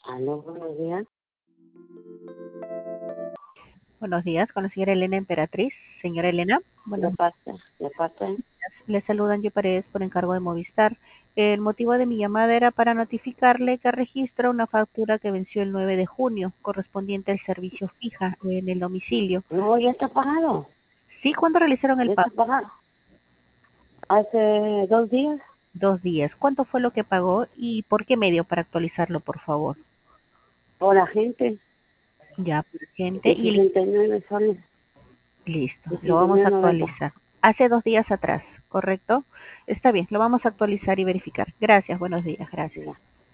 Aló, buenos días. Buenos días, con la señora Elena Emperatriz. Señora Elena, De buenos parte, de parte. días. Le saluda Angie Paredes por encargo de Movistar. El motivo de mi llamada era para notificarle que registra una factura que venció el 9 de junio, correspondiente al servicio fija en el domicilio. No, ya está pagado. ¿Sí? ¿Cuándo realizaron el Ya está pago? pagado. Hace 2 días. 2 días. ¿Cuánto fue lo que pagó y por qué medio para actualizarlo, por favor? Por la gente. Ya, gente. Y Y 69 soles. listo, lo vamos a 69.90. actualizar. Hace 2 días atrás, ¿correcto? Está bien, lo vamos a actualizar y verificar. Gracias, buenos días, gracias. Ya.